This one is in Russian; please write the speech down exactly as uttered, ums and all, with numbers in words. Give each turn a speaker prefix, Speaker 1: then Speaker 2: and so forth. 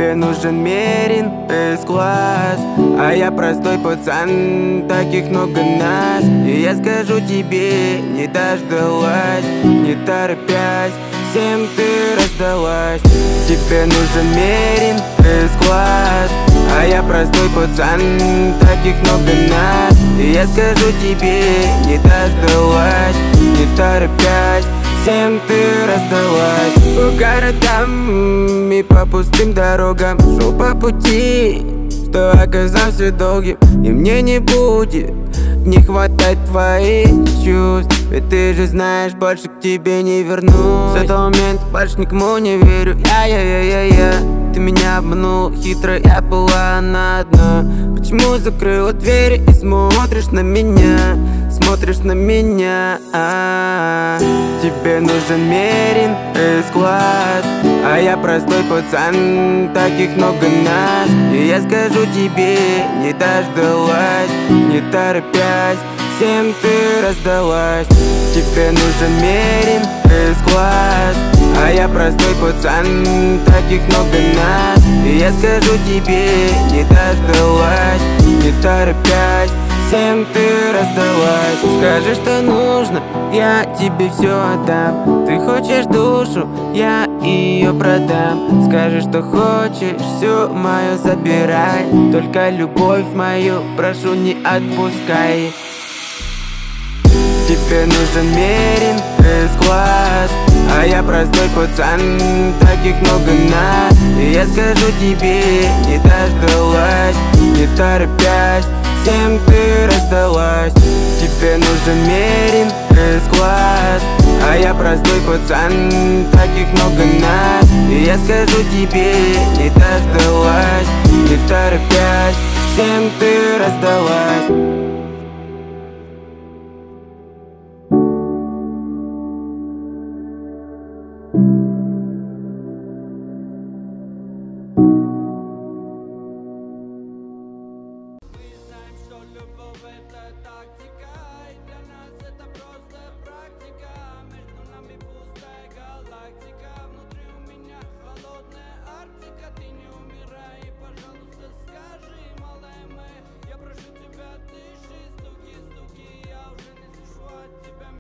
Speaker 1: Тебе нужен мерин С-класс, а я простой пацан, таких много нас. И я скажу тебе, не дождалась, не торопясь, всем ты раздалась. Тебе нужен мерин С-класс, а я простой пацан, таких много нас. И я скажу тебе, не дождалась, не торопясь, всем ты раздалась. По городам и по пустым дорогам шел по пути, что оказался долгим. И мне не будет не хватать твоих чувств, ведь ты же знаешь, больше к тебе не вернусь. С этого момента больше никому не верю. Я-я-я-я-я, ты меня обманул хитро, я была на дно. Почему закрыла двери и смотришь на меня, смотришь на меня? А-а-а. Тебе нужен мерин С-класс, а я простой пацан, таких много нас. И я скажу тебе, не дождалась, не торопясь, всем ты раздалась. Тебе нужен мерин С-класс, а я простой пацан, таких много нас. И я скажу тебе, не дождалась, не торопясь, всем ты раздалась. Скажи, что нужно, я тебе все отдам. Ты хочешь душу, я ее продам. Скажи, что хочешь, все мое забирай. Только любовь мою, прошу, не отпускай. Тебе нужен мерин С-класс, а я простой пацан, таких много нас. И я скажу тебе, не дождалась, не торопясь, всем ты раздалась. Тебе нужен мерин С-класс, а я простой пацан, таких много нас. И я скажу тебе, не дождалась, не торопясь, всем ты раздалась.